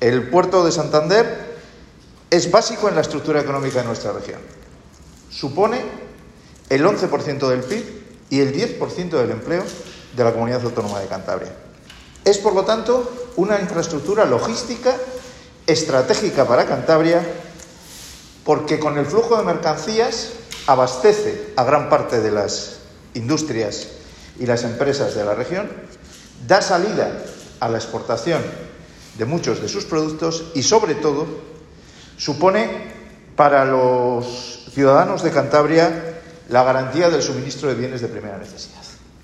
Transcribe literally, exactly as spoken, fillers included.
el puerto de Santander es básico en la estructura económica de nuestra región. Supone el once por ciento del P I B y el diez por ciento del empleo de la Comunidad Autónoma de Cantabria. Es, por lo tanto, una infraestructura logística estratégica para Cantabria, porque con el flujo de mercancías abastece a gran parte de las industrias y las empresas de la región, da salida a la exportación de muchos de sus productos y, sobre todo, supone para los ciudadanos de Cantabria la garantía del suministro de bienes de primera necesidad.